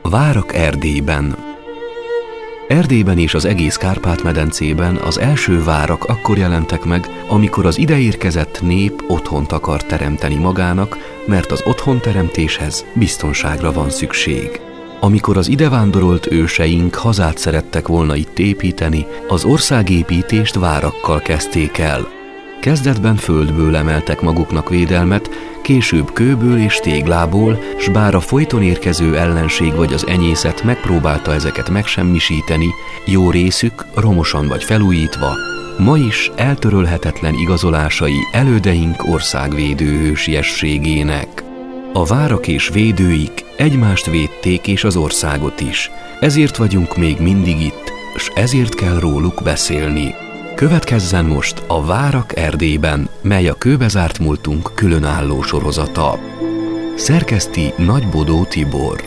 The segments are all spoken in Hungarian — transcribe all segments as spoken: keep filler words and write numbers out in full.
Várak Erdélyben. Erdélyben és az egész Kárpát-medencében az első várak akkor jelentek meg, amikor az ideérkezett nép otthont akar teremteni magának, mert az otthonteremtéshez biztonságra van szükség. Amikor az idevándorolt őseink hazát szerettek volna itt építeni, az országépítést várakkal kezdték el. Kezdetben földből emeltek maguknak védelmet, később kőből és téglából, s bár a folyton érkező ellenség vagy az enyészet megpróbálta ezeket megsemmisíteni, jó részük, romosan vagy felújítva, ma is eltörölhetetlen igazolásai elődeink országvédő hősiességének. A várak és védőik egymást védték és az országot is, ezért vagyunk még mindig itt, s ezért kell róluk beszélni. Következzen most a Várak Erdélyben, mely a kőbezárt múltunk különálló sorozata. Szerkeszti Nagybodó Tibor.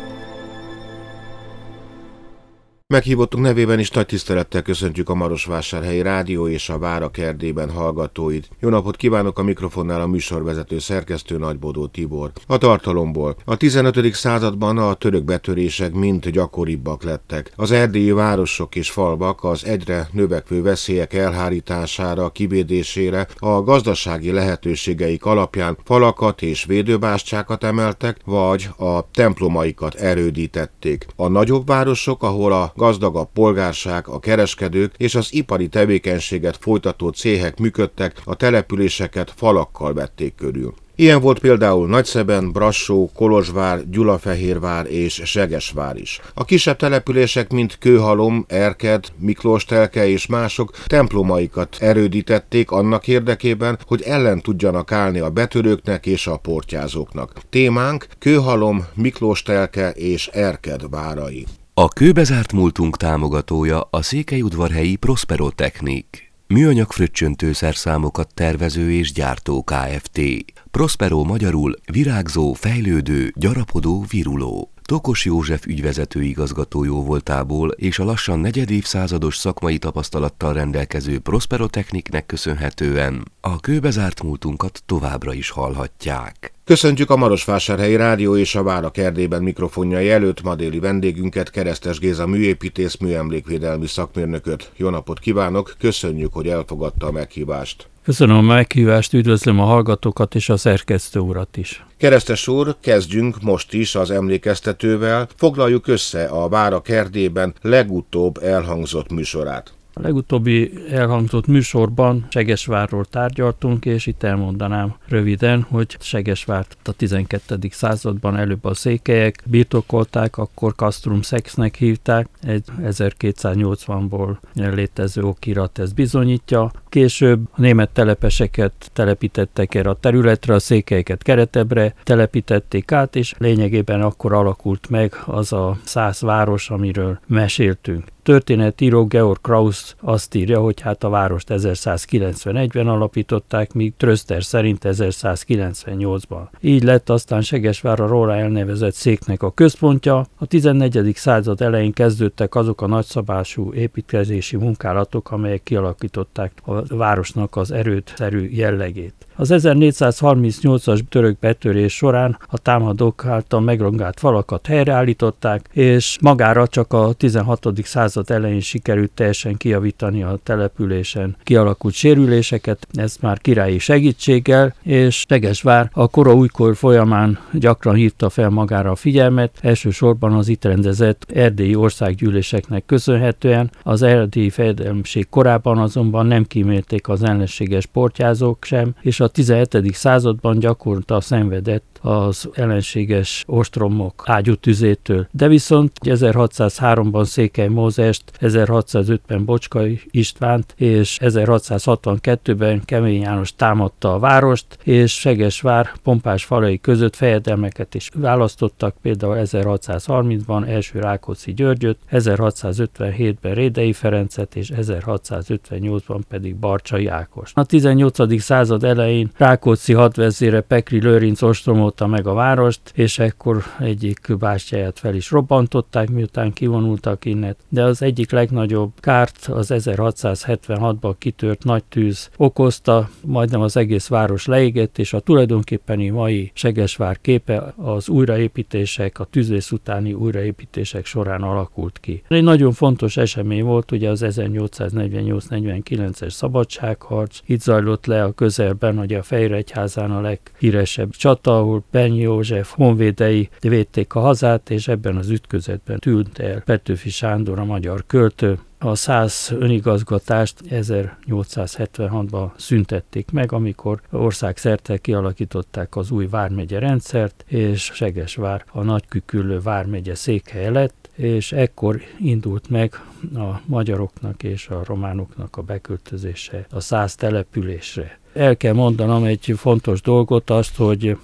Meghívottunk nevében is nagy tisztelettel köszöntjük a Marosvásárhelyi Rádió és a Várak Erdélyben hallgatóit. Jó napot kívánok, a mikrofonnál a műsorvezető szerkesztő Nagybodó Tibor. A tartalomból. A tizenötödik században a török betörések mind gyakoribbak lettek. Az erdélyi városok és falvak az egyre növekvő veszélyek elhárítására, kivédésére, a gazdasági lehetőségeik alapján falakat és védőbástyákat emeltek, vagy a templomaikat erődítették. A nagyobb városok, ahol a gazdagabb polgárság, a kereskedők és az ipari tevékenységet folytató céhek működtek, a településeket falakkal vették körül. Ilyen volt például Nagyszeben, Brassó, Kolozsvár, Gyulafehérvár és Segesvár is. A kisebb települések, mint Kőhalom, Erked, Miklóstelke és mások templomaikat erődítették annak érdekében, hogy ellen tudjanak állni a betörőknek és a portyázóknak. Témánk Kőhalom, Miklóstelke és Erked várai. A kőbezárt múltunk támogatója a Székelyudvarhelyi Prospero Technik, műanyag fröccsöntőszerszámokat tervező és gyártó Kft. Prospero magyarul virágzó, fejlődő, gyarapodó, viruló. Tokos József ügyvezető igazgatójó voltából és a lassan negyedévszázados szakmai tapasztalattal rendelkező Prospero Techniknek köszönhetően a kőbezárt múltunkat továbbra is hallhatják. Köszöntjük a Marosvásárhelyi Rádió és a Várak Erdélyben mikrofonjai előtt ma déli vendégünket, Keresztes Géza műépítész, műemlékvédelmi szakmérnököt. Jó napot kívánok, köszönjük, hogy elfogadta a meghívást. Köszönöm a meghívást, üdvözlöm a hallgatókat és a szerkesztő urat is. Keresztes úr, kezdjünk most is az emlékeztetővel, foglaljuk össze a Várak Erdélyben legutóbb elhangzott műsorát. A legutóbbi elhangzott műsorban Segesvárról tárgyaltunk, és itt elmondanám röviden, hogy Segesvárt a tizenkettedik században előbb a székelyek birtokolták, akkor Castrum Sexnek hívták, egy ezerkétszáznyolcvanból létező okirat ezt bizonyítja. Később a német telepeseket telepítettek erre a területre, a székelyeket Keretebbre telepítették át, és lényegében akkor alakult meg az a száz város, amiről meséltünk. Történetíró Georg Krausz azt írja, hogy hát a várost ezerszázkilencvenegyben alapították, míg Tröszter szerint ezerszázkilencvennyolcban. Így lett aztán Segesvár a róla elnevezett széknek a központja. A tizennegyedik század elején kezdődtek azok a nagyszabású építkezési munkálatok, amelyek kialakították a városnak az erőszerű jellegét. Az ezernégyszázharmincnyolcas török betörés során a támadók által megrongált falakat helyreállították, és magára csak a tizenhatodik század elején sikerült teljesen kijavítani a településen kialakult sérüléseket, ez már királyi segítséggel, és Segesvár a kora újkor folyamán gyakran hívta fel magára a figyelmet, elsősorban az itt rendezett erdélyi országgyűléseknek köszönhetően. Az erdélyi fejedelemség korában azonban nem kímélték az ellenséges portyázók sem, és a tizenhetedik században gyakorta szenvedett az ellenséges ostromok ágyútüzétől. De viszont ezerhatszázháromban Székely Mózest, ezerhatszázötvenben Bocskai Istvánt és ezerhatszázhatvankettőben Kemény János támadta a várost, és Segesvár pompás falai között fejedelmeket is választottak, például ezerhatszázharmincban első Rákóczi Györgyöt, ezerhatszázötvenhétben Rédei Ferencet és ezerhatszázötvennyolcban pedig Barcsay Ágost. A tizennyolcadik század elején idején Rákóczi hadvezére Pekri Lőrinc ostromolta meg a várost, és ekkor egyik bástyáját fel is robbantották, miután kivonultak innen. De az egyik legnagyobb kárt az ezerhatszázhetvenhatban kitört nagy tűz okozta, majdnem az egész város leégett, és a tulajdonképpeni mai Segesvár képe az újraépítések, a tűzvész utáni újraépítések során alakult ki. Egy nagyon fontos esemény volt ugye az ezernyolcszáznegyvennyolc negyvenkilences szabadságharc. Itt zajlott le a közelben ugye a Fejregyházán a leghíresebb csata, ahol Bernyi József honvédei védték a hazát, és ebben az ütközetben tűnt el Petőfi Sándor, a magyar költő. A szász önigazgatást ezernyolcszázhetvenhatban szüntették meg, amikor országszerte kialakították az új vármegye rendszert, és Segesvár a nagyküküllő vármegye székhelye lett, és ekkor indult meg a magyaroknak és a románoknak a beköltözése a szász településre. El kell mondanom egy fontos dolgot, azt, hogy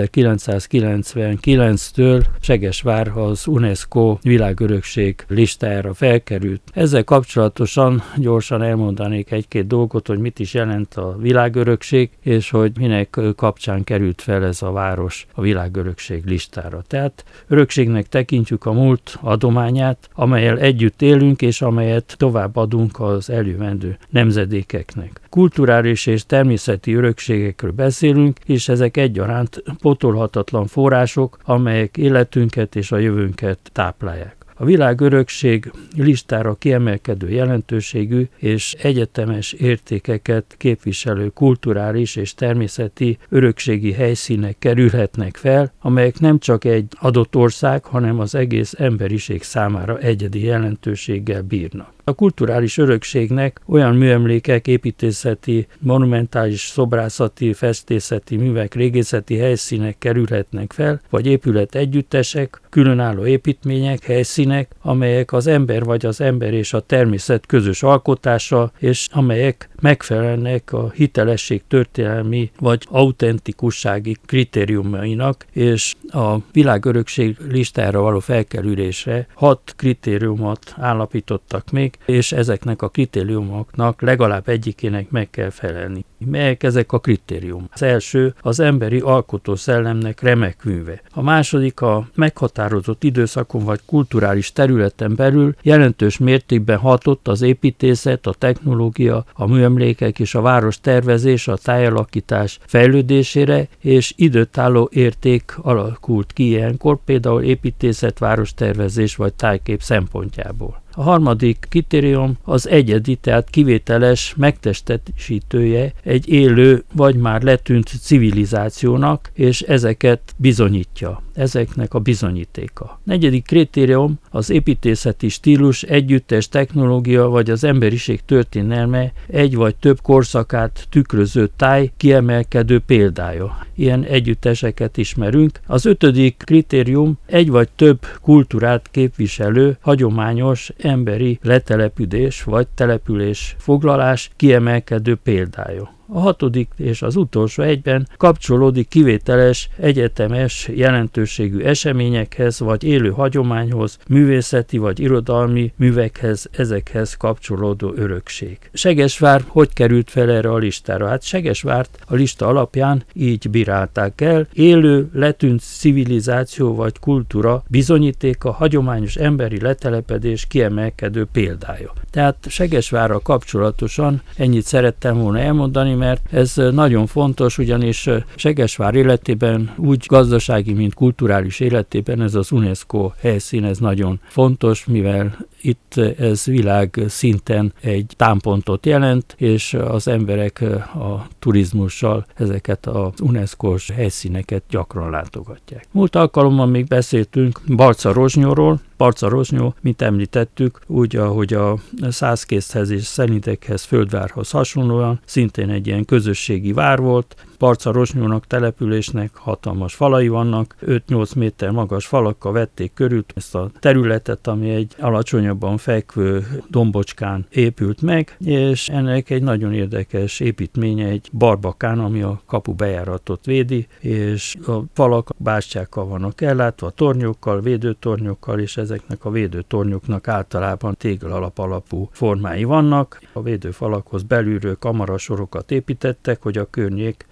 ezerkilencszázkilencvenkilenctől Segesvár az UNESCO világörökség listájára felkerült. Ezzel kapcsolatosan gyorsan elmondanék egy-két dolgot, hogy mit is jelent a világörökség, és hogy minek kapcsán került fel ez a város a világörökség listára. Tehát örökségnek tekintjük a múlt adományát, amellyel együtt élünk, és amelyet továbbadunk az eljövendő nemzedékeknek. Kulturális és természeti örökségekről beszélünk, és ezek egyaránt pótolhatatlan források, amelyek életünket és a jövőnket táplálják. A világörökség listára kiemelkedő jelentőségű és egyetemes értékeket képviselő kulturális és természeti örökségi helyszínek kerülhetnek fel, amelyek nem csak egy adott ország, hanem az egész emberiség számára egyedi jelentőséggel bírnak. A kulturális örökségnek olyan műemlékek, építészeti, monumentális szobrászati, festészeti művek, régészeti helyszínek kerülhetnek fel, vagy épület együttesek, különálló építmények, helyszínek, amelyek az ember vagy az ember és a természet közös alkotása, és amelyek megfelelnek a hitelesség történelmi vagy autentikussági kritériumainak, és a világörökség listára való felkerülésre hat kritériumot állapítottak még, és ezeknek a kritériumoknak legalább egyikének meg kell felelni. Melyek ezek a kritériumok? Az első az emberi alkotószellemnek remek műve. A második a meghatározott időszakon vagy kulturális területen belül jelentős mértékben hatott az építészet, a technológia, a műemlékek és a város tervezés, a tájalakítás fejlődésére, és időtálló érték alakult ki ilyenkor, például építészet, várostervezés vagy tájkép szempontjából. A harmadik kritérium az egyedi, tehát kivételes megtestesítője egy élő vagy már letűnt civilizációnak, és ezeket bizonyítja. Ezeknek a bizonyítéka. Negyedik kritérium az építészeti stílus, együttes technológia vagy az emberiség történelme egy vagy több korszakát tükröző táj kiemelkedő példája. Ilyen együtteseket ismerünk. Az ötödik kritérium egy vagy több kultúrát képviselő hagyományos emberi letelepülés vagy település foglalás kiemelkedő példája. A hatodik és az utolsó egyben kapcsolódik kivételes, egyetemes jelentőségű eseményekhez vagy élő hagyományhoz, művészeti vagy irodalmi művekhez, ezekhez kapcsolódó örökség. Segesvár hogy került fel erre a listára? Hát Segesvárt a lista alapján így bírálták el: élő, letűnt civilizáció vagy kultúra bizonyítéka, hagyományos emberi letelepedés kiemelkedő példája. Tehát Segesvárral kapcsolatosan ennyit szerettem volna elmondani, mert ez nagyon fontos, ugyanis Segesvár életében, úgy gazdasági, mint kulturális életében ez az UNESCO helyszín, ez nagyon fontos, mivel itt ez világ szinten egy támpontot jelent, és az emberek a turizmussal ezeket az UNESCO-s helyszíneket gyakran látogatják. Múlt alkalommal még beszéltünk Barcarozsnyóról. Barcarozsnyó, mint említettük, úgy, ahogy a Szászkészhez és Szelidekhez, Földvárhoz hasonlóan, szintén egy ilyen közösségi vár volt. Barcarozsnyónak, településnek hatalmas falai vannak, öt-nyolc méter magas falakkal vették körül ezt a területet, ami egy alacsonyabban fekvő dombocskán épült meg, és ennek egy nagyon érdekes építménye, egy barbakán, ami a kapu bejáratot védi, és a falak bástyákkal vannak ellátva, tornyokkal, védőtornyokkal, és ezeknek a védőtornyoknak általában téglalap alapú formái vannak. A védőfalakhoz belülről kamarasorokat építettek, hogy a környék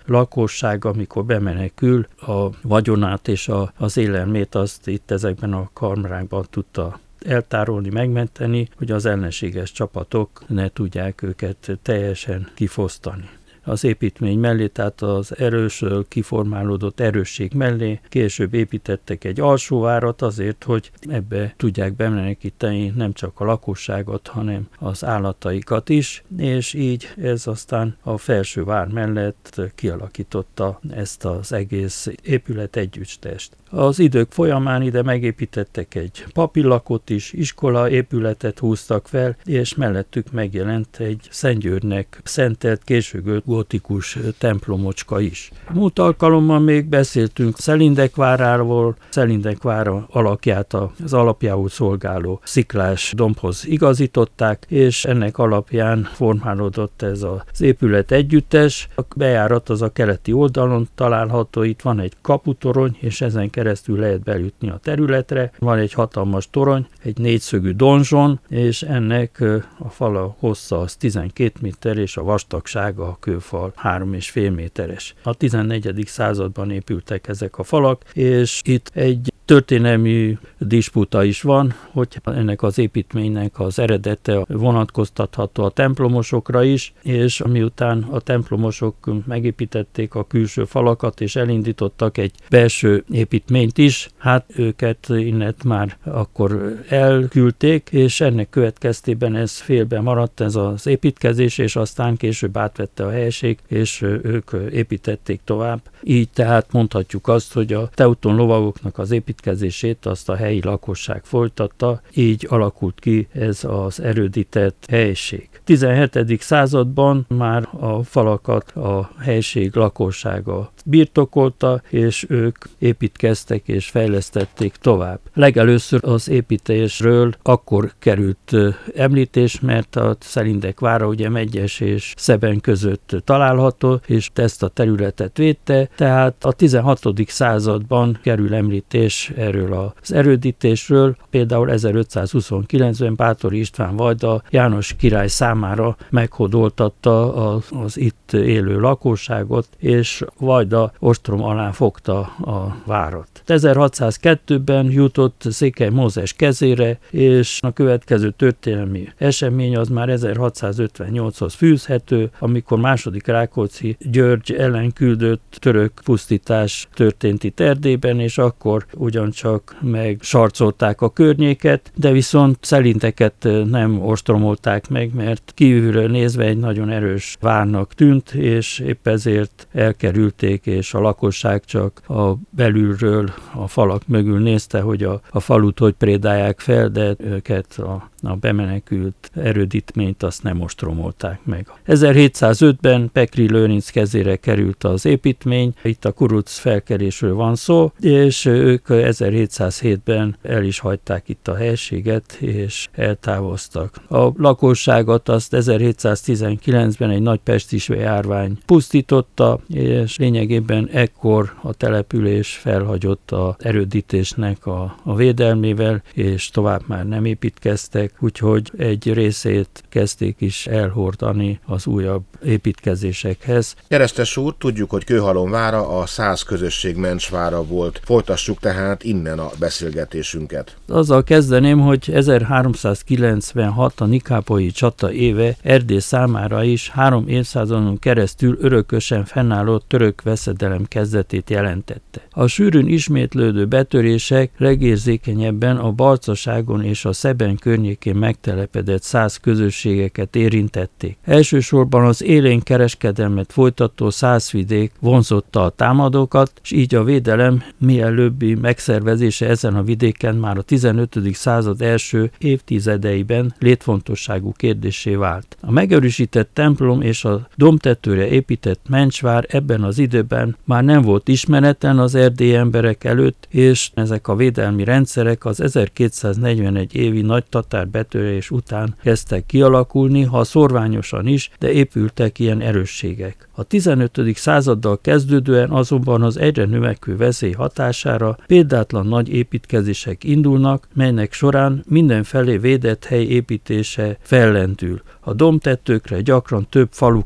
lakosság, amikor bemenekül, a vagyonát és a, az élelmét azt itt ezekben a kamrákban tudta eltárolni, megmenteni, hogy az ellenséges csapatok ne tudják őket teljesen kifosztani. Az építmény mellé, tehát az erős, kiformálódott erősség mellé később építettek egy alsóvárat azért, hogy ebbe tudják bemenekíteni nem csak a lakosságot, hanem az állataikat is, és így ez aztán a felső vár mellett kialakította ezt az egész épület együttest. Az idők folyamán ide megépítettek egy papillakot is, iskola épületet húztak fel, és mellettük megjelent egy Szent Györgynek szentelt késő gótikus templomocska is. Múlt alkalommal még beszéltünk Szelindek váráról, Szelindek vára alakját az alapjául szolgáló sziklás dombhoz igazították, és ennek alapján formálódott ez az épület együttes. A bejárat az a keleti oldalon található, itt van egy kaputorony, és ezen keresztül lehet bejutni a területre. Van egy hatalmas torony, egy négyszögű donzson, és ennek a fala hossza az tizenkét méter, és a vastagsága a kőfal három és fél méteres. A tizennegyedik században épültek ezek a falak, és itt egy történelmi disputa is van, hogy ennek az építménynek az eredete vonatkoztatható a templomosokra is, és miután a templomosok megépítették a külső falakat, és elindítottak egy belső építményt is, hát őket innen már akkor elküldték, és ennek következtében ez félbe maradt ez az építkezés, és aztán később átvette a helység, és ők építették tovább. Így tehát mondhatjuk azt, hogy a teuton lovagoknak az építkezését azt a helyi lakosság folytatta, így alakult ki ez az erődített helység. tizenhetedik században már a falakat a helység lakossága birtokolta, és ők építkeztek és fejlesztették tovább. Legelőször az építésről akkor került említés, mert a Szelindek vára ugye Medgyes és Szeben között található, és ezt a területet védte, tehát a tizenhatodik században kerül említés erről az erődítésről, például ezerötszázhuszonkilencben Báthori István vajda János király számára meghódoltatta az, az itt élő lakosságot, és Vajda ostrom alá fogta a várat. ezerhatszázkettőben jutott Székely Mózes kezére, és a következő történelmi esemény az már ezerhatszázötvennyolchoz fűzhető, amikor második Rákóczi György ellen küldött török pusztítás történt itt Erdélyben, és akkor ugyancsak megsarcolták a környéket, de viszont Szelindeket nem ostromolták meg, mert kívülről nézve egy nagyon erős várnak tűnt, és épp ezért elkerülték, és a lakosság csak a belülről, a falak mögül nézte, hogy a, a falut hogy prédálják fel, de őket a a bemenekült erődítményt azt nem ostromolták meg. ezerhétszázötben Pekry Lőrinc kezére került az építmény, itt a kuruc felkerésről van szó, és ők ezerhétszázhétben el is hagyták itt a helységet, és eltávoztak. A lakosságot azt ezerhétszáztizenkilencben egy nagy pestisve járvány pusztította, és lényegében ekkor a település felhagyott az erődítésnek a, a védelmével, és tovább már nem építkeztek, úgyhogy egy részét kezdték is elhordani az újabb építkezésekhez. Keresztes úr, tudjuk, hogy Kőhalom vára a szász közösség mencsvára volt. Folytassuk tehát innen a beszélgetésünket. Azzal kezdeném, hogy ezerháromszázkilencvenhat a nikápolyi csata éve Erdély számára is három évszázadon keresztül örökösen fennálló török veszedelem kezdetét jelentette. A sűrűn ismétlődő betörések legérzékenyebben a Balcaságon és a Szeben környékén megtelepedett szász közösségeket érintették. Elsősorban az élénk kereskedelmet folytató szászvidék vonzotta a támadókat, és így a védelem mielőbbi megszervezése ezen a vidéken már a tizenötödik század első évtizedeiben létfontosságú kérdéssé vált. A megerősített templom és a dombtetőre épített mencsvár ebben az időben már nem volt ismeretlen az erdélyi emberek előtt, és ezek a védelmi rendszerek az ezerkétszáznegyvenegy évi nagy tatár betörés után kezdtek kialakulni, ha szorványosan is, de épültek ilyen erősségek. A tizenötödik századdal kezdődően azonban az egyre növekvő veszély hatására példátlan nagy építkezések indulnak, melynek során mindenfelé védett hely építése fellendül. A dombtetőkre gyakran több falu közös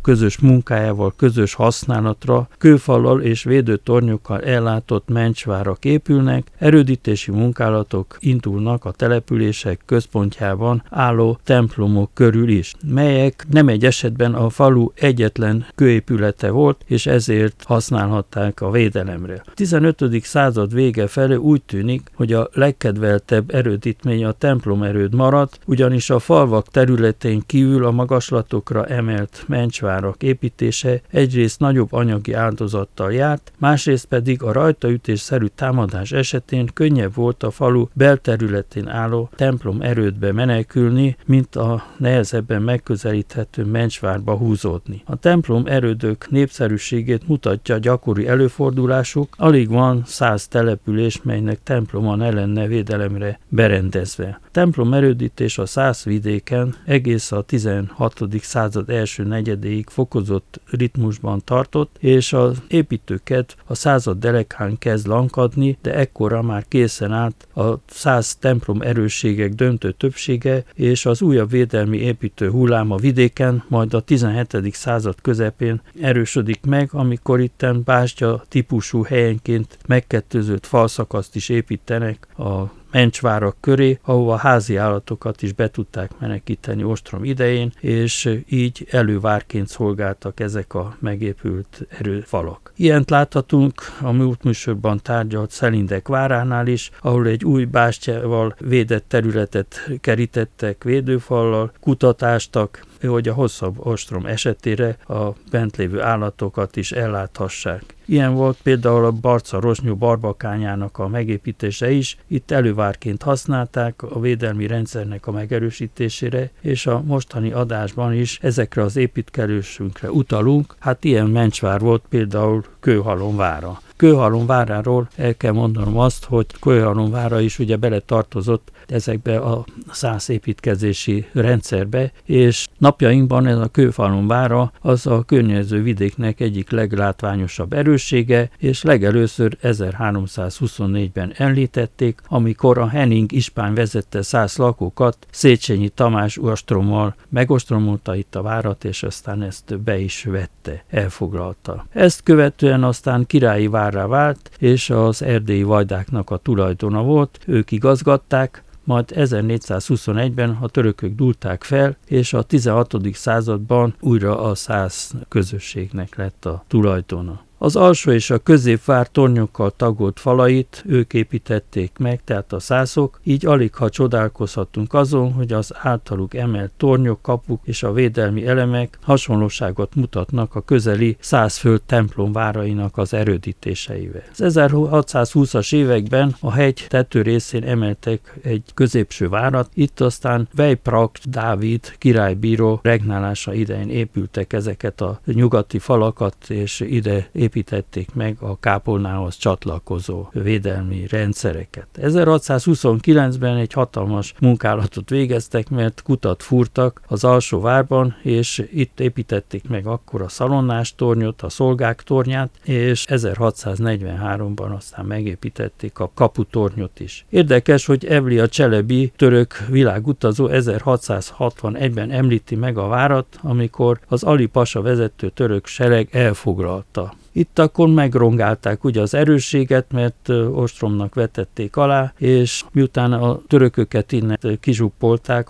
munkájával közös használatra kőfallal és védőtornyokkal ellátott mencsvárak épülnek, erődítési munkálatok indulnak a települések központjában álló templomok körül is, melyek nem egy esetben a falu egyetlen kőépülete volt, és ezért használhatták a védelemre. A tizenötödik század vége felé úgy tűnik, hogy a legkedveltebb erődítmény a templomerőd maradt, ugyanis a falvak területén kívül a magaslatokra emelt mencsvárak építése egyrészt nagyobb anyagi áldozattal járt, másrészt pedig a rajtaütésszerű támadás esetén könnyebb volt a falu belterületén álló templom erődbe menekülni, mint a nehezebben megközelíthető mencsvárba húzódni. A templom erődök népszerűségét mutatja gyakori előfordulásuk, alig van száz település, melynek temploma ne lenne védelemre berendezve. A templom erődítés a Szászvidéken egész a tizenhatodik század első negyedéig fokozott ritmusban tartott, és az építőket a század derekán kezd lankadni, de ekkora már készen állt a száz templom erősségek döntő többsége, és az újabb védelmi építő hullám a vidéken, majd a tizenhetedik század közepén erősödik meg, amikor itten bástya típusú helyenként megkettőzött falszakaszt is építenek a mencsvárak köré, ahova házi állatokat is be tudták menekíteni ostrom idején, és így elővárként szolgáltak ezek a megépült erőfalak. Ilyent láthatunk a múlt műsorban tárgyalt Szelindek váránál is, ahol egy új bástyával védett területet kerítettek védőfallal, kutatástak, hogy a hosszabb ostrom esetére a bent lévő állatokat is elláthassák. Ilyen volt például a Barca-Rosnyó barbakányának a megépítése is, itt elővárként használták a védelmi rendszernek a megerősítésére, és a mostani adásban is ezekre az építkezésünkre utalunk, hát ilyen mencsvár volt például Kőhalom vára. Kőhalom váráról el kell mondanom azt, hogy Kőhalom vára is ugye beletartozott ezekbe a szász építkezési rendszerbe, és napjainkban ez a Kőhalom vára az a környező vidéknek egyik leglátványosabb erőssége, és legelőször ezerháromszázhuszonnégyben említették, amikor a Henning ispán vezette szász lakókat Széchenyi Tamás ostrommal megostromolta itt a várat, és aztán ezt be is vette, elfoglalta. Ezt követően aztán királyi várrá vált, és az erdélyi vajdáknak a tulajdona volt, ők igazgatták, majd ezernégyszázhuszonegyben a törökök dúlták fel, és a tizenhatodik században újra a szász közösségnek lett a tulajdona. Az alsó és a középvár tornyokkal tagolt falait ők építették meg, tehát a szászok, így aligha csodálkozhatunk azon, hogy az általuk emelt tornyok, kapuk és a védelmi elemek hasonlóságot mutatnak a közeli Szászföld templom várainak az erődítéseivel. Az ezerhatszázhúszas években a hegy tető részén emeltek egy középső várat, itt aztán Vejprakt Dávid királybíró regnálása idején épültek ezeket a nyugati falakat, és ide építették meg a kápolnához csatlakozó védelmi rendszereket. ezerhatszázhuszonkilencben egy hatalmas munkálatot végeztek, mert kutat fúrtak az alsó várban, és itt építették meg akkor a szalonnás tornyot, a szolgák tornyát, és ezerhatszáznegyvenháromban aztán megépítették a kaputornyot is. Érdekes, hogy Evlia Cselebi török világutazó ezerhatszázhatvanegyben említi meg a várat, amikor az Ali pasa vezető török sereg elfoglalta. Itt akkor megrongálták ugye az erősséget, mert ostromnak vetették alá, és miután a törököket innen kizsuppolták,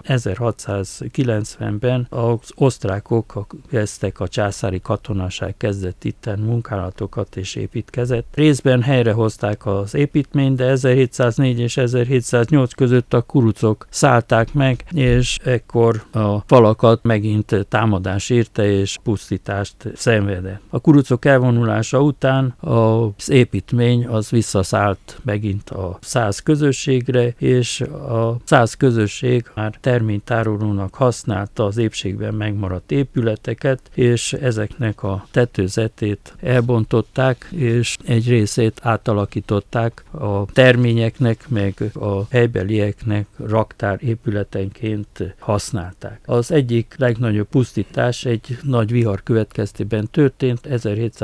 ezerhatszázkilencvenben az osztrákok kezdtek, a császári katonaság kezdett itten munkálatokat és építkezett. Részben helyrehozták az építményt, de ezerhétszáznégy és ezerhétszáznyolc között a kurucok szállták meg, és ekkor a falakat megint támadás érte és pusztítást szenvedett. A kurucok elvonulása után az építmény az visszaszállt megint a szász közösségre, és a szász közösség már terménytárolónak használta az épségben megmaradt épületeket, és ezeknek a tetőzetét elbontották, és egy részét átalakították a terményeknek, meg a helybelieknek raktár épületenként használták. Az egyik legnagyobb pusztítás egy nagy vihar következtében történt, ezerhétszázkilencvenben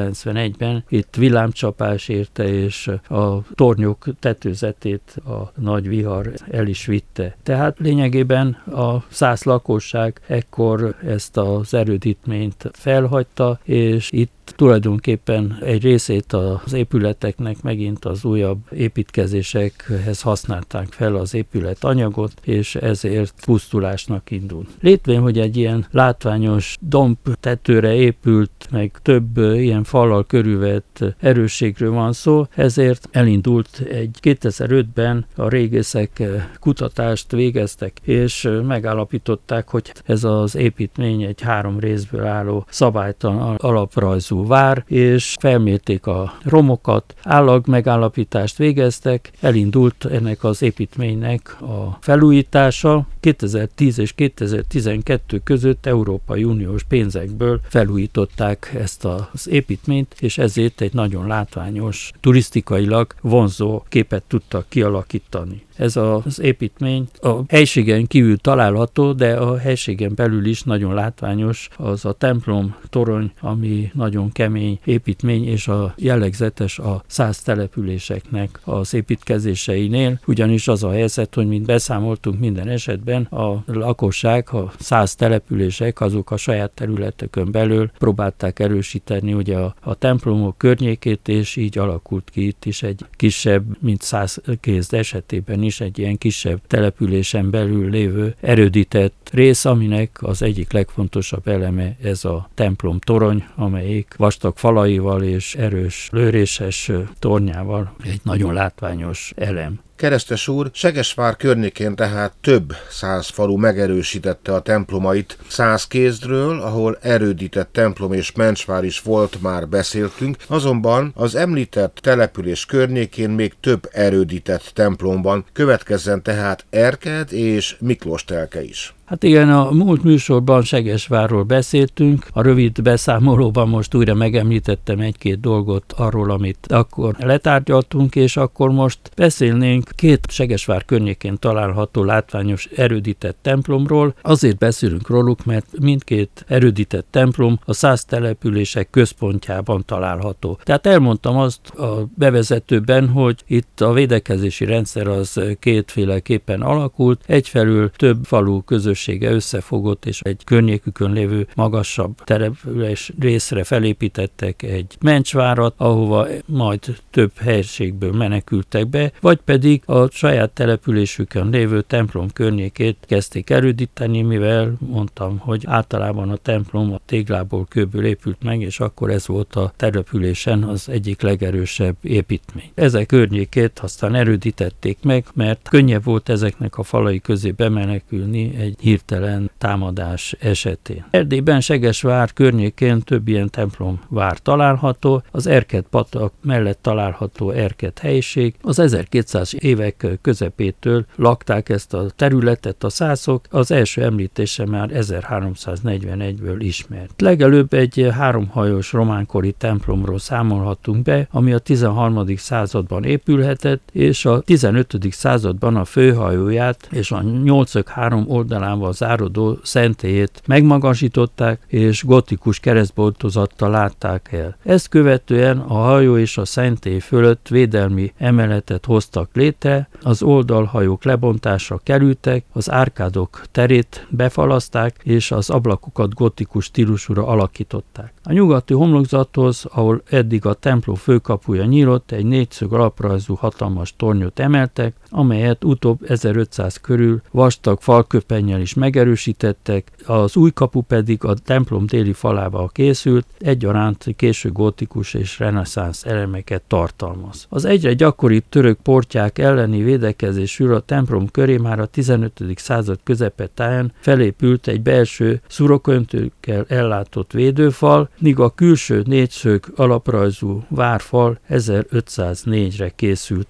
kilencvenegyben itt villámcsapás érte, és a tornyok tetőzetét a nagy vihar el is vitte. Tehát lényegében a szász lakosság ekkor ezt az erődítményt felhagyta, és itt tulajdonképpen egy részét az épületeknek megint az újabb építkezésekhez használták fel az épületanyagot, és ezért pusztulásnak indult. Létvén, hogy egy ilyen látványos domb tetőre épült, meg több ilyen fallal körülvett erősségről van szó, ezért elindult egy kétezer-ötben a régészek kutatást végeztek, és megállapították, hogy ez az építmény egy három részből álló szabálytalan alaprajzú vár, és felmérték a romokat, állag megállapítást végeztek, elindult ennek az építménynek a felújítása. kétezer-tíz és kétezer-tizenkettő között Európai Uniós pénzekből felújították ezt az építményt, és ezért egy nagyon látványos, turisztikailag vonzó képet tudtak kialakítani. Ez az építmény a helységen kívül található, de a helységen belül is nagyon látványos az a templom torony, ami nagyon kemény építmény, és a jellegzetes a szász településeknek az építkezéseinél, ugyanis az a helyzet, hogy mint beszámoltunk minden esetben, a lakosság, a szász települések, azok a saját területekön belül próbálták erősíteni ugye a, a templomok környékét, és így alakult ki itt is egy kisebb, mint Szászkézd esetében is egy ilyen kisebb településen belül lévő erődített rész, aminek az egyik legfontosabb eleme ez a templom torony, amelyik vastag falaival és erős lőréses tornyával egy nagyon látványos elem. Keresztes úr, Segesvár környékén tehát több szász falu megerősítette a templomait. Szászkézdről, ahol erődített templom és mencsvár is volt, már beszéltünk, azonban az említett település környékén még több erődített templom van, következzen tehát Erked és Miklós-telke is. Hát igen, a múlt műsorban Segesvárról beszéltünk, a rövid beszámolóban most újra megemlítettem egy-két dolgot arról, amit akkor letárgyaltunk, és akkor most beszélnénk két Segesvár környékén található látványos erődített templomról. Azért beszélünk róluk, mert mindkét erődített templom a szász települések központjában található. Tehát elmondtam azt a bevezetőben, hogy itt a védekezési rendszer az kétféleképpen alakult, egyfelől több falu közös összefogott, és egy környékükön lévő magasabb település részre felépítettek egy mencsvárat, ahova majd több helységből menekültek be, vagy pedig a saját településükön lévő templom környékét kezdték erődíteni, mivel mondtam, hogy általában a templom a téglából, kőből épült meg, és akkor ez volt a településen az egyik legerősebb építmény. Ezek környékét aztán erődítették meg, mert könnyebb volt ezeknek a falai közé bemenekülni egy hirtelen támadás esetén. Erdélyben Segesvár környékén több ilyen templomvár található, az Erked-patak mellett található Erked helység. Az ezerkétszázas évek közepétől lakták ezt a területet a szászok, az első említése már ezerháromszáznegyvenegyből ismert. Legelőbb egy háromhajós románkori templomról számolhatunk be, ami a tizenharmadik században épülhetett, és a tizenötödik században a főhajóját és a nyolcszög három oldalán zárodó szentélyét megmagasították, és gotikus keresztboltozattal látták el. Ezt követően a hajó és a szentély fölött védelmi emeletet hoztak létre, az oldalhajók lebontásra kerültek, az árkádok terét befalazták, és az ablakokat gotikus stílusúra alakították. A nyugati homlokzathoz, ahol eddig a templom főkapuja nyílt, egy négyszög alaprajzú hatalmas tornyot emeltek, amelyet utóbb ezerötszáz körül vastag falköpennyel is megerősítettek, az új kapu pedig a templom déli falával készült, egyaránt késő gótikus és reneszánsz elemeket tartalmaz. Az egyre gyakoribb török portyák elleni védekezésül a templom köré már a tizenötödik század közepetáján felépült egy belső szuroköntőkkel ellátott védőfal, míg a külső négyszög alaprajzú várfal ezerötszáznégyre készült el.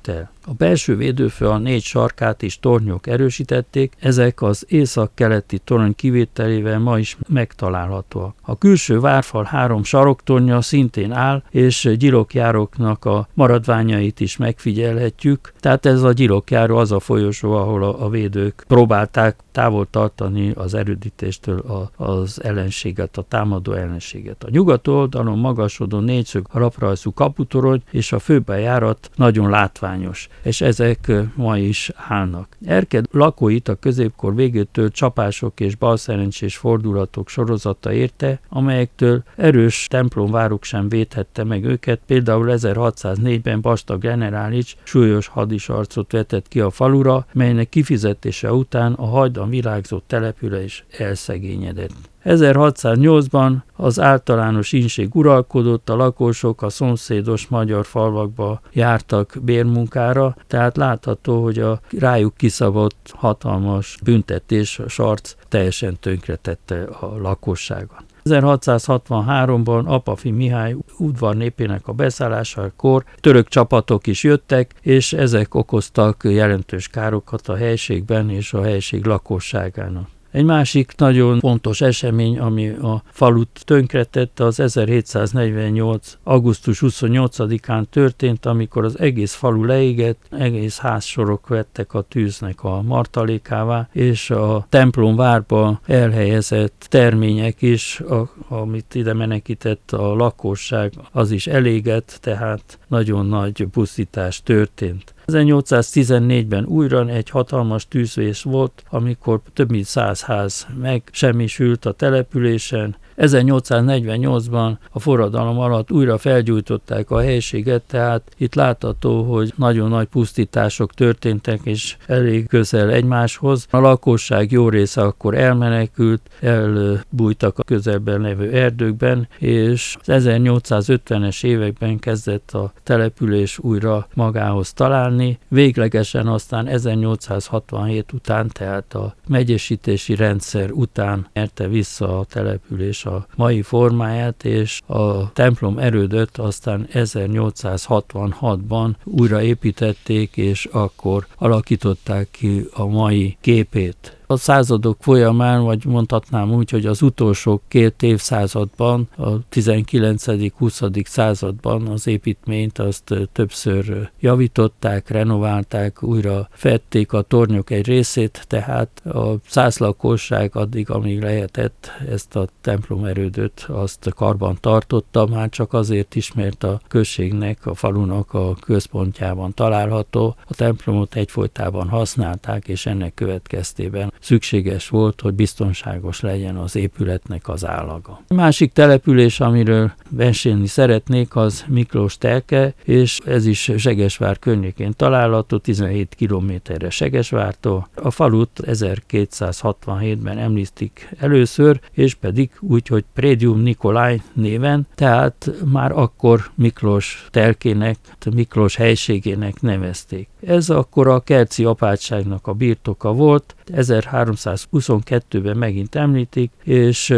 A belső védőfal négy sarkát is tornyok erősítették, ezek az észak-keleti torony kivételével ma is megtalálhatóak. A külső várfal három saroktornya szintén áll, és gyilokjároknak a maradványait is megfigyelhetjük, tehát ez a gyilokjáró az a folyosó, ahol a, a védők próbálták távol tartani az erődítéstől a, az ellenséget, a támadó ellenséget. A nyugati oldalon magasodó négyszög alaprajzú kaputorony és a főbejárat nagyon látványos, és ezek ma is állnak. Erked lakóit a középkor végétől csapások és balszerencsés fordulatok sorozata érte, amelyektől erős templomvárok sem védhette meg őket, például ezerhatszáznégyben Basta generális súlyos hadisarcot vetett ki a falura, melynek kifizetése után a hajdan virágzott település elszegényedett. ezerhatszáznyolcban az általános ínség uralkodott, a lakosok a szomszédos magyar falvakba jártak bérmunkára, tehát látható, hogy a rájuk kiszabott hatalmas büntetés, a sarc teljesen tönkretette a lakosságot. ezerhatszázhatvanháromban Apafi Mihály udvar népének a beszállásakor török csapatok is jöttek, és ezek okoztak jelentős károkat a helységben és a helység lakosságának. Egy másik nagyon fontos esemény, ami a falut tönkretette, az ezerhétszáznegyvennyolc. augusztus huszonnyolcadikán történt, amikor az egész falu leégett, egész házsorok vettek a tűznek a martalékává, és a templomvárba elhelyezett termények is, a, amit ide menekített a lakosság, az is elégett, tehát nagyon nagy pusztítás történt. ezernyolcszáztizennégyben újra egy hatalmas tűzvész volt, amikor több mint száz ház megsemmisült a településen. ezernyolcszáznegyvennyolcban a forradalom alatt újra felgyújtották a helységet, tehát itt látható, hogy nagyon nagy pusztítások történtek, és elég közel egymáshoz. A lakosság jó része akkor elmenekült, elbújtak a közelben levő erdőkben, és az ezernyolcszázötvenes években kezdett a település újra magához találni. Véglegesen aztán ezernyolcszázhatvanhét után, tehát a megyesítési rendszer után nyerte vissza a település a mai formáját, és a templom erődöt aztán ezernyolcszázhatvanhatban újraépítették, és akkor alakították ki a mai képét. A századok folyamán, vagy mondhatnám úgy, hogy az utolsó két évszázadban, a tizenkilencedik-huszadik században az építményt azt többször javították, renoválták, újra fedték a tornyok egy részét, tehát a száz lakosság addig, amíg lehetett, ezt a templomerődöt azt karban tartotta, már csak azért is, mert a községnek, a falunak a központjában található. A templomot egyfolytában használták, és ennek következtében szükséges volt, hogy biztonságos legyen az épületnek az állaga. A másik település, amiről beszélni szeretnék, az Miklós Telke, és ez is Segesvár környékén található, tizenhét kilométerre Segesvártól. A falut ezerkétszázhatvanhétben említik először, és pedig úgy, hogy Prédium Nikolaj néven, tehát már akkor Miklós Telkének, Miklós helységének nevezték. Ez akkor a Kerci apátságnak a birtoka volt, ezerháromszázhuszonkettőben megint említik, és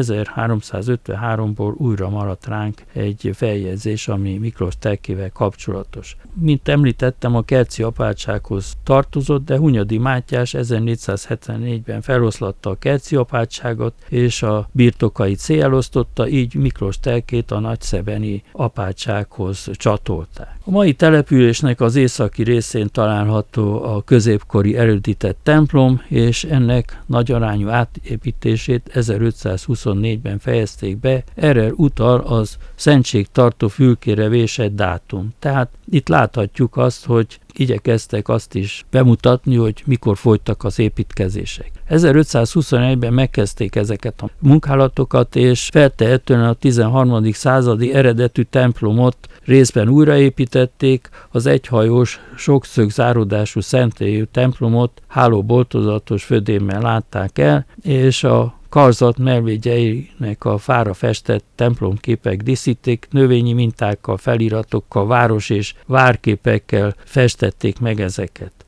ezerháromszázötvenháromból újra maradt ránk egy feljegyzés, ami Miklós Telkével kapcsolatos. Mint említettem, a Kerci apátsághoz tartozott, de Hunyadi Mátyás ezernégyszázhetvennégyben feloszlatta a Kerci apátságot, és a birtokait szételosztotta, így Miklós Telkét a nagyszebeni apátsághoz csatolták. A mai településnek az északi részén található a középkori erődített templom, és ennek nagyarányú átépítését ezerötszázhuszonnégyben fejezték be, erre utal az szentségtartó fülkére vésett dátum. Tehát itt láthatjuk azt, hogy igyekeztek azt is bemutatni, hogy mikor folytak az építkezések. ezerötszázhuszonegyben megkezdték ezeket a munkálatokat, és feltehetően a tizenharmadik századi eredetű templomot részben újraépítették, az egyhajós, sokszög záródású szentélyű templomot hálóboltozatos födémmel látták el, és a karzat mellégyeinek a fára festett templomképek díszíték, növényi mintákkal, feliratokkal, város és várképekkel festették meg ezeket.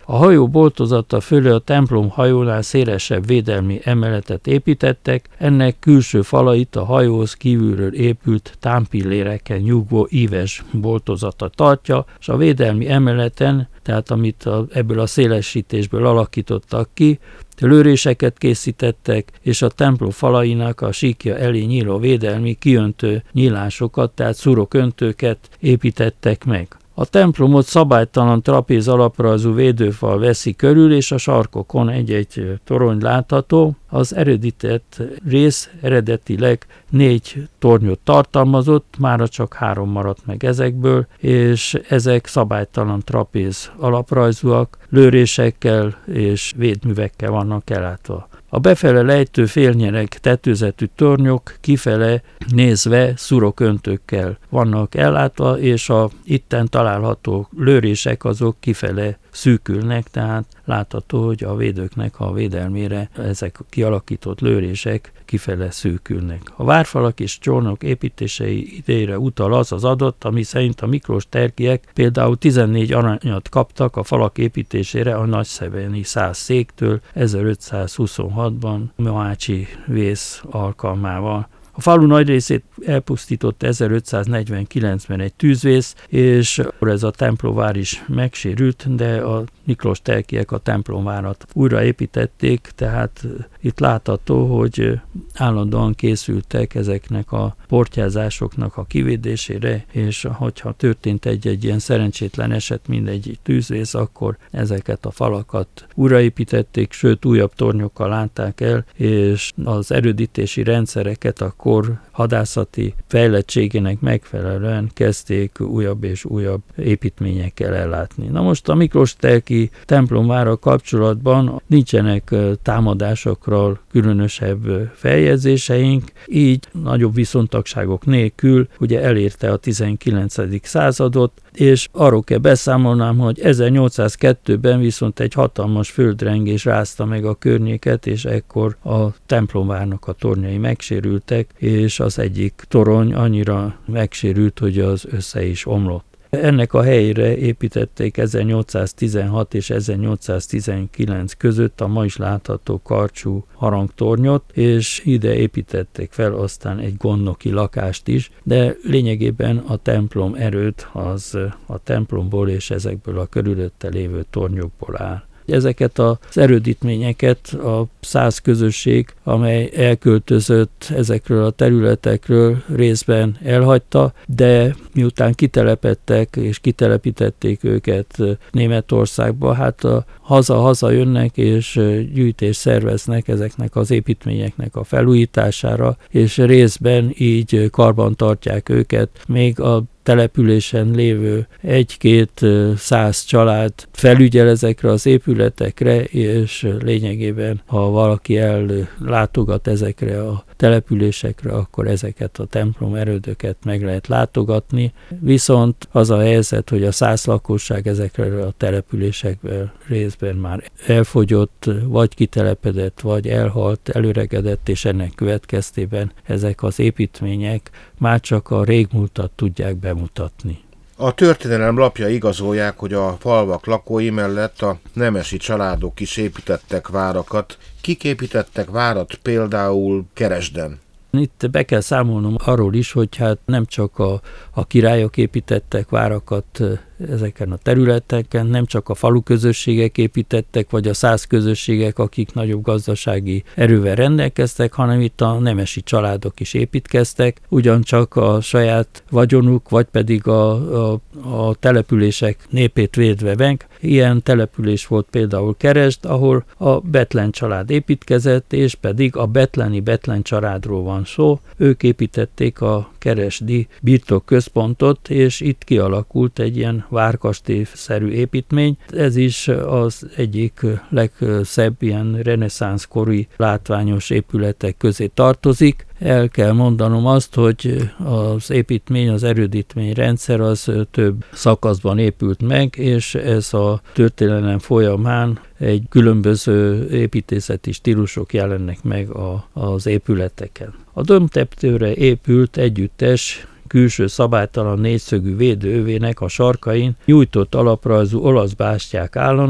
A hajó boltozata fölé a templom hajónál szélesebb védelmi emeletet építettek, ennek külső falait a hajóhoz kívülről épült támpilléreken nyugvó íves boltozata tartja, és a védelmi emeleten, tehát amit a, ebből a szélesítésből alakítottak ki, lőréseket készítettek, és a templom falainak a síkja elé nyíló védelmi kiöntő nyílásokat, tehát szuroköntőket építettek meg. A templomot szabálytalan trapéz alaprajzú védőfal veszi körül, és a sarkokon egy-egy torony látható. Az eredetett rész eredetileg négy tornyot tartalmazott, mára csak három maradt meg ezekből, és ezek szabálytalan trapéz alaprajzúak, lőrésekkel és védművekkel vannak ellátva. A befele lejtő félnyereg tetőzetű tornyok kifele nézve szuroköntőkkel vannak ellátva, és a itten található lőrések azok kifele szűkülnek, tehát látható, hogy a védőknek a védelmére ezek kialakított lőrések kifele szűkülnek. A várfalak és csónok építései idejére utal az az adat, ami szerint a Miklós terkiek például tizennégy aranyat kaptak a falak építésére a nagyszebeni szász széktől ezerötszázhuszonhatban Mohácsi vész alkalmával. A falu nagy részét elpusztította ezerötszáznegyvenkilencben egy tűzvész, és ez a templomvár is megsérült, de a Miklós terkiek a templomvárat újraépítették, tehát itt látható, hogy állandóan készültek ezeknek a portyázásoknak a kivédésére, és hogyha történt egy-egy ilyen szerencsétlen eset, mindegy tűzvész, akkor ezeket a falakat újraépítették, sőt újabb tornyokkal látták el, és az erődítési rendszereket akkor hadászati fejlettségének megfelelően kezdték újabb és újabb építményekkel ellátni. Na most a Miklós terki templomvára kapcsolatban nincsenek támadásokról különösebb feljegyzéseink, így nagyobb viszontagságok nélkül ugye elérte a tizenkilencedik századot, és arról kell beszámolnám, hogy ezernyolcszázkettőben viszont egy hatalmas földrengés rázta meg a környéket, és ekkor a templomvárnak a tornyai megsérültek, és az egyik torony annyira megsérült, hogy az össze is omlott. Ennek a helyére építették ezernyolcszáztizenhat és ezernyolcszáztizenkilenc között a ma is látható karcsú harangtornyot, és ide építették fel aztán egy gondnoki lakást is, de lényegében a templom erőd az a templomból és ezekből a körülötte lévő tornyokból áll. Ezeket az erődítményeket a szász közösség, amely elköltözött ezekről a területekről, részben elhagyta, de miután kitelepedtek és kitelepítették őket Németországba, hát a haza-haza jönnek és gyűjtést szerveznek ezeknek az építményeknek a felújítására, és részben így karban tartják őket, még a településen lévő egy-két száz család felügyel ezekre az épületekre, és lényegében, ha valaki ellátogat ezekre a településekre, akkor ezeket a templom erődöket meg lehet látogatni. Viszont az a helyzet, hogy a szász lakosság ezekre a településekben részben már elfogyott, vagy kitelepedett, vagy elhalt, előregedett, és ennek következtében ezek az építmények már csak a régmúltat tudják bemutatni. A történelem lapja igazolják, hogy a falvak lakói mellett a nemesi családok is építettek várakat. Kik építettek várat például Keresden? Itt be kell számolnom arról is, hogy hát nem csak a, a királyok építettek várakat ezeken a területeken, nem csak a falu közösségek építettek, vagy a szász közösségek, akik nagyobb gazdasági erővel rendelkeztek, hanem itt a nemesi családok is építkeztek, ugyancsak a saját vagyonuk, vagy pedig a, a, a települések népét védve meg. Ilyen település volt például Keresd, ahol a Bethlen család építkezett, és pedig a bethleni Bethlen családról van szó. Ők építették a keresdi birtokközpontot, és itt kialakult egy ilyen várkastélyszerű építmény. Ez is az egyik legszebb ilyen reneszánszkori látványos épületek közé tartozik. El kell mondanom azt, hogy az építmény, az erődítmény rendszer az több szakaszban épült meg, és ez a történelem folyamán egy különböző építészeti stílusok jelennek meg a, az épületeken. A dömtetőre épült együttes külső szabálytalan négyszögű védőövének a sarkain nyújtott alaprajzú olasz bástyák állanak,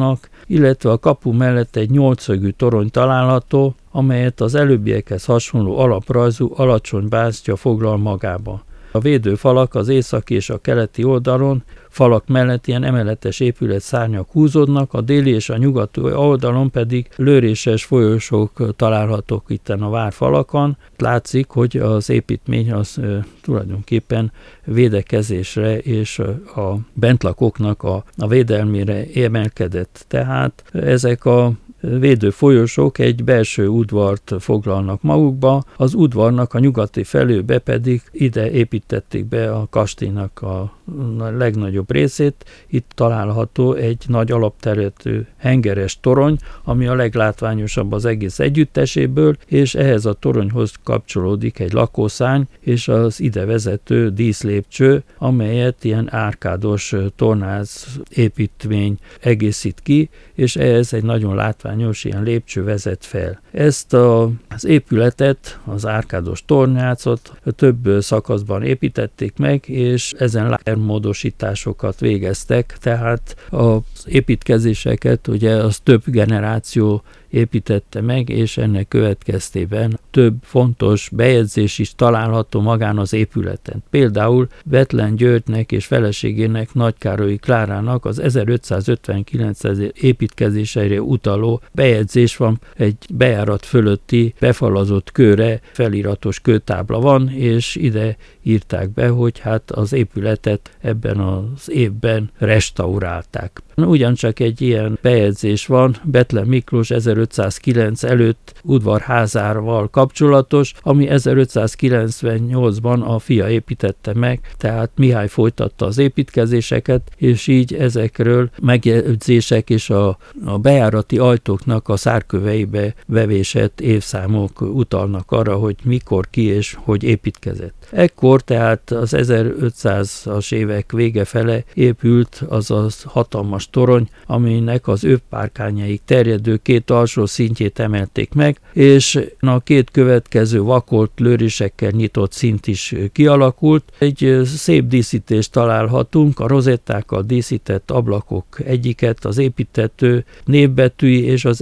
illetve a kapu mellett egy nyolcszögű torony található, amelyet az előbbiekhez hasonló alaprajzú alacsony bástya foglal magába. A védőfalak az északi és a keleti oldalon, falak mellett ilyen emeletes épületszárnyak húzódnak, a déli és a nyugati oldalon pedig lőréses folyosók találhatók itten a várfalakon. Látszik, hogy az építmény az e, tulajdonképpen védekezésre és a bentlakóknak a, a védelmére emelkedett. Tehát ezek a védő folyosók egy belső udvart foglalnak magukba, az udvarnak a nyugati felőbe pedig ide építették be a kastélynak a legnagyobb részét. Itt található egy nagy alapterületű hengeres torony, ami a leglátványosabb az egész együtteséből, és ehhez a toronyhoz kapcsolódik egy lakószárny és az ide vezető díszlépcső, amelyet ilyen árkádos tornáz építmény egészít ki, és ehhez egy nagyon látványos ilyen lépcső vezet fel. Ezt a, az épületet, az árkádos tornyácot több szakaszban építették meg, és ezen módosításokat végeztek, tehát az építkezéseket ugye az több generáció építette meg, és ennek következtében több fontos bejegyzés is található magán az épületen. Például Bethlen Györgynek és feleségének, Nagykárolyi Klárának az ezerötszázötvenkilenc építkezéseire utaló bejegyzés van, egy bejárat fölötti befalazott kőre feliratos kőtábla van, és ide írták be, hogy hát az épületet ebben az évben restaurálták. Ugyancsak egy ilyen bejegyzés van Bethlen Miklós ezerötszázkilenc előtt udvarházával kapcsolatos, ami ezerötszázkilencvennyolcban a fia építette meg, tehát Mihály folytatta az építkezéseket, és így ezekről megjegyzések és a, a bejárati ajtóknak a szárköveibe bevésett évszámok utalnak arra, hogy mikor, ki és hogy építkezett. Ekkor tehát az ezerötszázas évek vége fele épült az a hatalmas torony, aminek az övpárkányaig terjedő két alsó szintjét emelték meg, és a két következő vakolt lőrésekkel nyitott szint is kialakult. Egy szép díszítést találhatunk, a rozettákkal díszített ablakok egyiket az építető névbetűi és az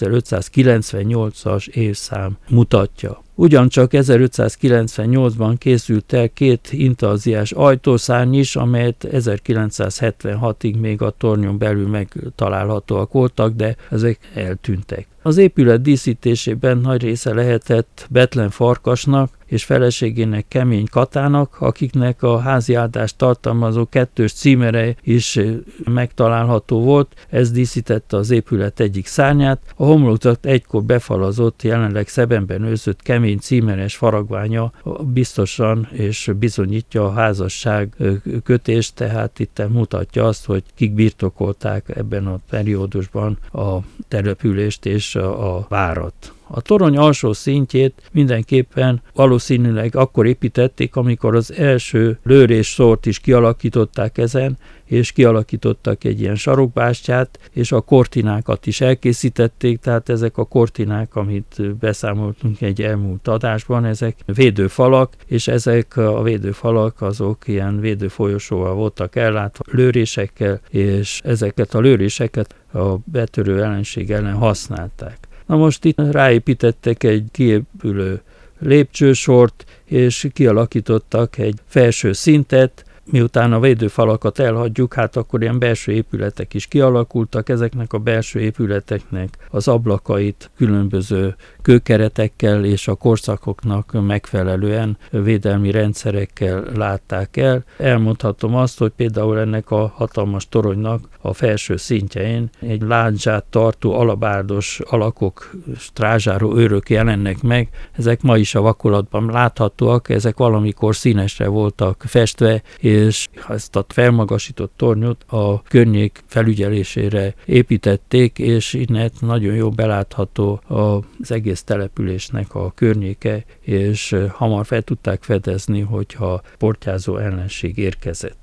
ezerötszázkilencvennyolcas évszám mutatja. Ugyancsak ezerötszázkilencvennyolcban készült el két intarziás ajtószárny is, amelyet ezerkilencszázhetvenhatig még a tornyon belül megtalálhatóak voltak, de ezek eltűntek. Az épület díszítésében nagy része lehetett Bethlen Farkasnak és feleségének Kemény Katának, akiknek a háziáldást tartalmazó kettős címere is megtalálható volt. Ez díszítette az épület egyik szárnyát. A homlokzat egykor befalazott, jelenleg Szebenben őrzött kemény címeres faragványa biztosan és bizonyítja a házasság kötést, tehát itt mutatja azt, hogy kik birtokolták ebben a periódusban a települést és a várat. A torony alsó szintjét mindenképpen valószínűleg akkor építették, amikor az első lőrés sort is kialakították ezen, és kialakítottak egy ilyen sarokbástyát, és a kortinákat is elkészítették, tehát ezek a kortinák, amit beszámoltunk egy elmúlt adásban, ezek védőfalak, és ezek a védőfalak azok ilyen védőfolyosóval voltak ellátva lőrésekkel, és ezeket a lőréseket a betörő ellenség ellen használták. Na most itt ráépítettek egy kiépülő lépcsősort, és kialakítottak egy felső szintet. Miután a védőfalakat elhagyjuk, hát akkor ilyen belső épületek is kialakultak. Ezeknek a belső épületeknek az ablakait különböző kőkeretekkel és a korszakoknak megfelelően védelmi rendszerekkel látták el. Elmondhatom azt, hogy például ennek a hatalmas toronynak a felső szintjein egy lándzsát tartó alabárdos alakok, strázsáró őrök jelennek meg. Ezek ma is a vakolatban láthatóak, ezek valamikor színesre voltak festve, és ezt a felmagasított tornyot a környék felügyelésére építették, és innen nagyon jó belátható az egész településnek a környéke, és hamar fel tudták fedezni, hogyha portyázó ellenség érkezett.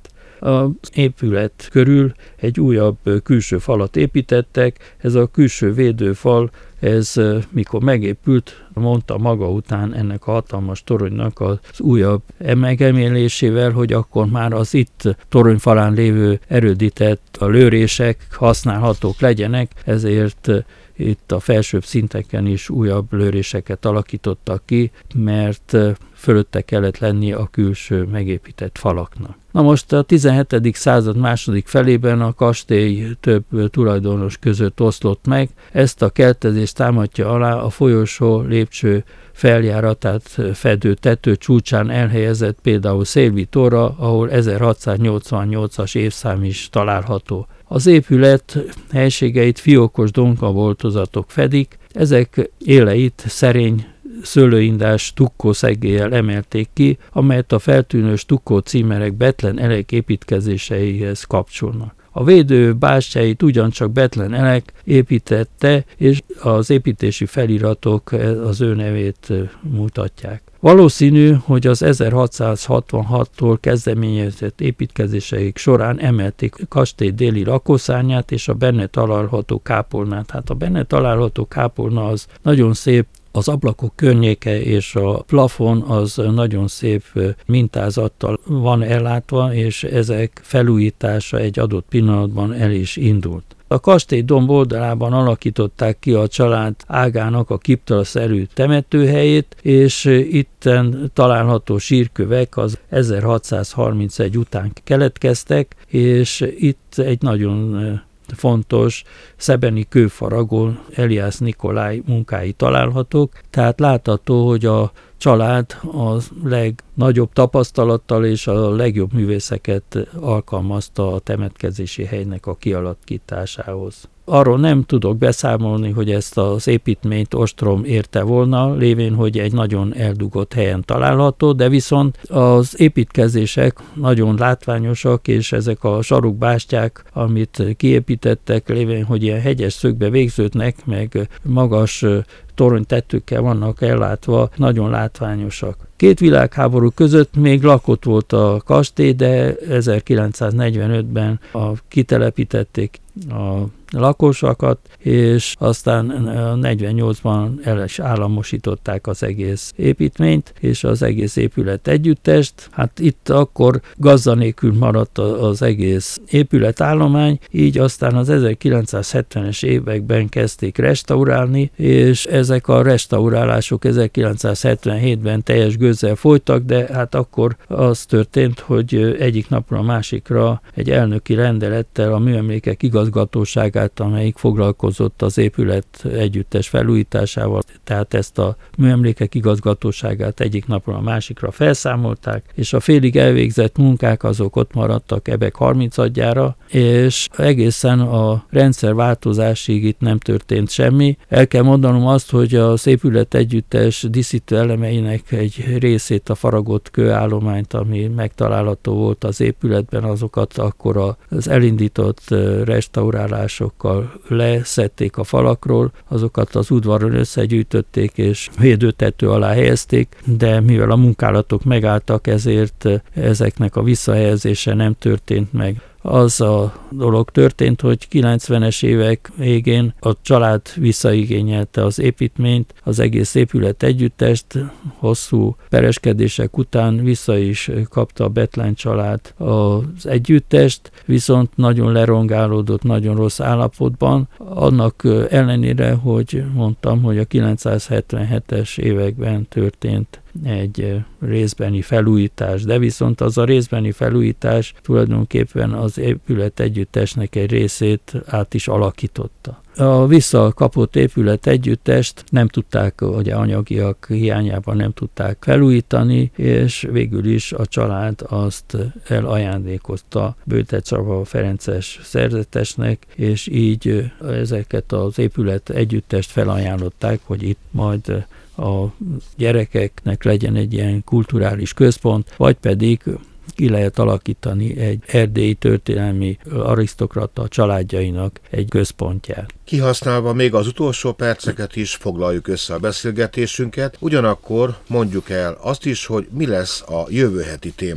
Az épület körül egy újabb külső falat építettek, ez a külső védőfal, ez mikor megépült, mondta maga után ennek a hatalmas toronynak az újabb megemelésével, hogy akkor már az itt toronyfalán lévő erődített a lőrések használhatók legyenek, ezért itt a felsőbb szinteken is újabb lőréseket alakítottak ki, mert fölötte kellett lenni a külső megépített falaknak. Na most a tizenhetedik század második felében a kastély több tulajdonos között oszlott meg, ezt a keltezést támadja alá a folyosó lépcső feljáratát fedő tető csúcsán elhelyezett például Szélvi tóra, ahol ezerhatszáznyolcvannyolcas évszám is található. Az épület helységeit fiókos donkaboltozatok fedik, ezek éleit szerény szőlőindás stukkószegéllyel emelték ki, amelyet a feltűnő stukkó címerek Bethlen Elek építkezéseihez kapcsolnak. A védő bástyáit ugyancsak Bethlen Elek építette, és az építési feliratok az ő nevét mutatják. Valószínű, hogy az ezerhatszázhatvanhattól kezdeményezett építkezéseik során emelték a kastély déli lakószárnyát és a benne található kápolnát. Hát a benne található kápolna az nagyon szép, az ablakok környéke és a plafon az nagyon szép mintázattal van ellátva, és ezek felújítása egy adott pillanatban el is indult. A kastély domb oldalában alakították ki a család ágának a kriptaszerű temetőhelyét, és itten található sírkövek az ezerhatszázharmincegy után keletkeztek, és itt egy nagyon fontos szebeni kőfaragón Eliász Nikolaj munkái találhatók, tehát látható, hogy a család a legnagyobb tapasztalattal és a legjobb művészeket alkalmazta a temetkezési helynek a kialakításához. Arról nem tudok beszámolni, hogy ezt az építményt ostrom érte volna, lévén, hogy egy nagyon eldugott helyen található, de viszont az építkezések nagyon látványosak, és ezek a sarokbástyák, amit kiépítettek, lévén, hogy ilyen hegyes szögbe végződnek, meg magas toronytetőkkel vannak ellátva, nagyon látványosak. Két világháború között még lakott volt a kastély, de ezerkilencszáznegyvenötben a, kitelepítették a lakosokat, és aztán negyvennyolcban el is államosították az egész építményt, és az egész épület együttest. Hát itt akkor gazda nélkül maradt az egész épületállomány, így aztán az ezerkilencszázhetvenes években kezdték restaurálni, és ezek a restaurálások ezerkilencszázhetvenhétben teljes gőzzel folytak, de hát akkor az történt, hogy egyik napra a másikra egy elnöki rendelettel a műemlékek igazgatóságát, amelyik foglalkozott az épület együttes felújításával, tehát ezt a műemlékek igazgatóságát egyik napról a másikra felszámolták, és a félig elvégzett munkák azok ott maradtak ebek harmincadjára, és egészen a rendszerváltozásig itt nem történt semmi. El kell mondanom azt, hogy az épület együttes díszítő elemeinek egy részét, a faragott kőállományt, ami megtalálható volt az épületben, azokat akkor az elindított restaurálásokkal leszedték a falakról, azokat az udvaron összegyűjtötték és védőtető alá helyezték, de mivel a munkálatok megálltak, ezért ezeknek a visszahelyezése nem történt meg. Az a dolog történt, hogy kilencvenes évek végén a család visszaigényelte az építményt, az egész épület együttest, hosszú pereskedések után vissza is kapta a Bethlen család az együttest, viszont nagyon lerongálódott, nagyon rossz állapotban, annak ellenére, hogy mondtam, hogy a kilencszázhetvenhetes években történt egy részbeni felújítás, de viszont az a részbeni felújítás tulajdonképpen az épület együttesnek egy részét át is alakította. A visszakapott épület együttest nem tudták, hogy anyagiak hiányában nem tudták felújítani, és végül is a család azt elajándékozta Böjte Csaba ferences szerzetesnek, és így ezeket az épület együttest felajánlották, hogy itt majd a gyerekeknek legyen egy ilyen kulturális központ, vagy pedig ki lehet alakítani egy erdélyi történelmi arisztokrata családjainak egy központját. Kihasználva még az utolsó perceket is foglaljuk össze a beszélgetésünket, ugyanakkor mondjuk el azt is, hogy mi lesz a jövő heti témánk.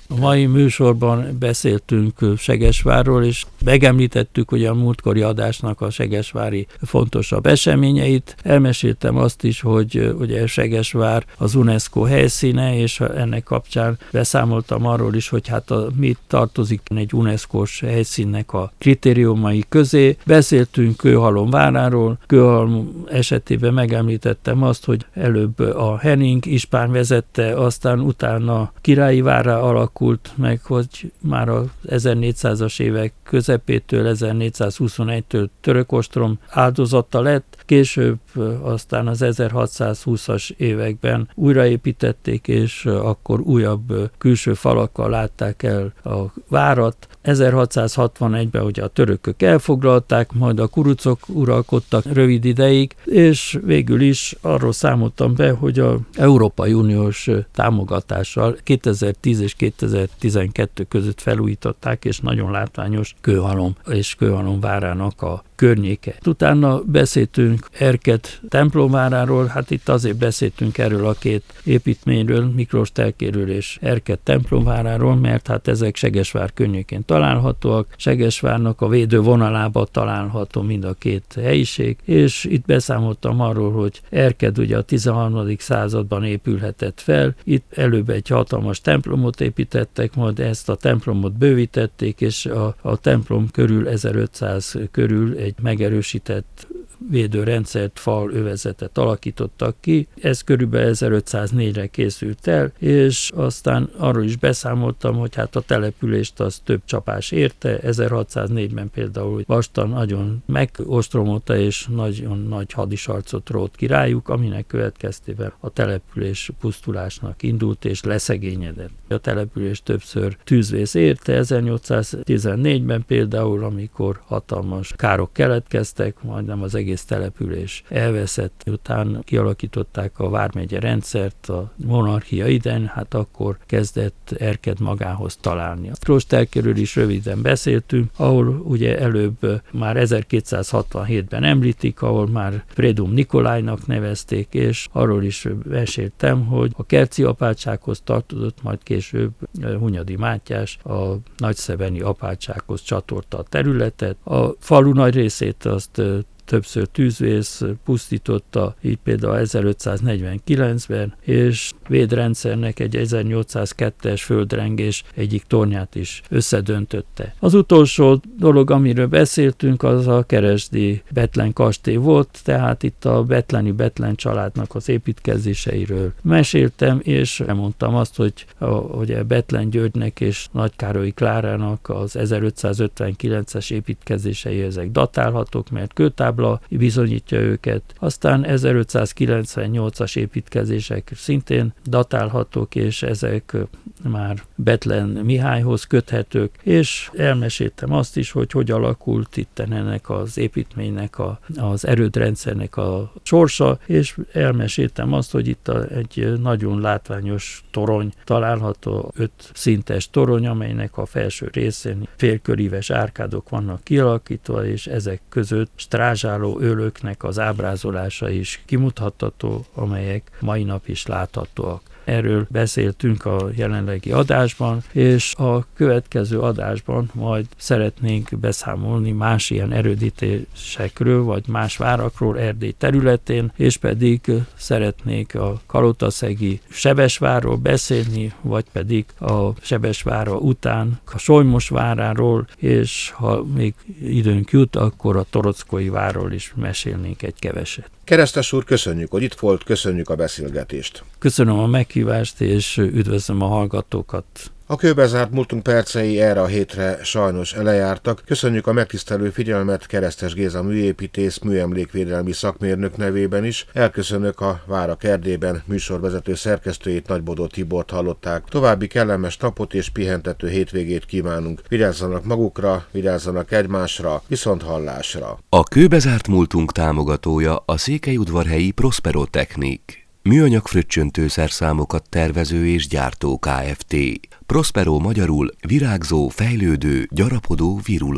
A mai műsorban beszéltünk Segesvárról, és megemlítettük ugye a múltkori adásnak a segesvári fontosabb eseményeit. Elmeséltem azt is, hogy ugye Segesvár az UNESCO helyszíne, és ennek kapcsán beszámoltam arról is, hogy hát a, mit tartozik egy UNESCO-s helyszínnek a kritériumai közé. Beszéltünk Kőhalom váráról. Kőhalom esetében megemlítettem azt, hogy előbb a Henning ispán vezette, aztán utána Királyi várrá alakult meg, hogy már az ezernégyszázas évek közepétől ezernégyszázhuszonegytől török ostrom áldozata lett, később aztán az ezerhatszázhúszas években újraépítették, és akkor újabb külső falakkal látták el a várat. ezerhatszázhatvanegyben ugye a törökök elfoglalták, majd a kurucok uralkodtak rövid ideig, és végül is arról számoltam be, hogy az Európai Uniós támogatással kétezer-tíz és kétezer-tizenkettő között felújították, és nagyon látványos Kőhalom és Kőhalom várának a környéke. Utána beszéltünk Erket templomváráról, hát itt azért beszéltünk erről a két építményről, Miklós telkéről és Erket templomváráról, mert hát ezek Segesvár környékén találhatóak, Segesvárnak a védő vonalába található mind a két helyiség, és itt beszámoltam arról, hogy Erket ugye a tizenharmadik században épülhetett fel, itt előbb egy hatalmas templomot építettek, majd ezt a templomot bővítették, és a, a templom körül ezerötszáz körül egy megerősített védőrendszert, fal övezetet alakítottak ki. Ez körülbelül ezerötszáznégyre készült el, és aztán arról is beszámoltam, hogy hát a települést az több csapás érte. ezerhatszáznégyben például Vastan nagyon megostromolta, és nagyon nagy hadisarcot rótt ki rájuk, aminek következtében a település pusztulásnak indult, és leszegényedett. A település többször tűzvész érte, ezernyolcszáztizennégyben például, amikor hatalmas károk keletkeztek, majdnem az egész település elveszett, után kialakították a vármegye rendszert a monarchia idején, hát akkor kezdett Erket magához találni. A Klósterkerről is röviden beszéltünk, ahol ugye előbb már ezerkétszázhatvanhétben említik, ahol már Prédum Nikolájnak nevezték, és arról is meséltem, hogy a kerci apátsághoz tartozott, majd később Hunyadi Mátyás a nagyszebeni apátsághoz csatolta a területet. A falu nagy részét azt többször tűzvész pusztította, így például ezerötszáznegyvenkilencben, és védrendszernek egy ezernyolcszázkettes földrengés egyik tornyát is összedöntötte. Az utolsó dolog, amiről beszéltünk, az a keresdi Bethlen kastély volt, tehát itt a bethleni Bethlen családnak az építkezéseiről meséltem, és elmondtam azt, hogy a, hogy Bethlen Györgynek és Nagykároly Klárának az ezerötszázötvenkilences építkezései ezek datálhatók, mert kőtábla bizonyítja őket. Aztán ezerötszázkilencvennyolcas építkezések szintén datálhatók, és ezek már Bethlen Mihályhoz köthetők, és elmeséltem azt is, hogy hogy alakult itten ennek az építménynek, a, az erődrendszernek a sorsa, és elmeséltem azt, hogy itt a, egy nagyon látványos torony található, öt szintes torony, amelynek a felső részén félköríves árkádok vannak kialakítva, és ezek között strázsáló őröknek az ábrázolása is kimutatható, amelyek mai nap is láthatóak. Erről beszéltünk a jelenlegi adásban, és a következő adásban majd szeretnénk beszámolni más ilyen erődítésekről, vagy más várakról Erdély területén, és pedig szeretnék a kalotaszegi Sebesvárról beszélni, vagy pedig a Sebesvára után a Solymos váráról, és ha még időnk jut, akkor a Torockói várról is mesélnénk egy keveset. Keresztes úr, köszönjük, hogy itt volt, köszönjük a beszélgetést. Köszönöm a meghívást, és üdvözlöm a hallgatókat. A kőbezárt múltunk percei erre a hétre sajnos elejártak. Köszönjük a megtisztelő figyelmet Keresztes Géza műépítész, műemlékvédelmi szakmérnök nevében is. Elköszönök a Várak Erdélyben műsorvezető szerkesztőjét, Nagybodó Tibort hallották. További kellemes napot és pihentető hétvégét kívánunk. Vigyázzanak magukra, vigyázzanak egymásra, viszont hallásra. A kőbezárt múltunk támogatója a székelyudvarhelyi Prospero Technik. Műanyag fröccsöntőszerszámokat tervező és gyártó Kft. Prospero magyarul virágzó, fejlődő, gyarapodó, viruló.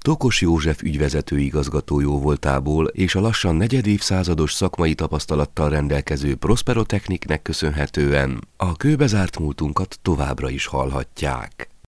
Tokos József ügyvezető igazgató jóvoltából és a lassan negyedévszázados szakmai tapasztalattal rendelkező Prospero Techniknek köszönhetően a kőbezárt múltunkat továbbra is hallhatják.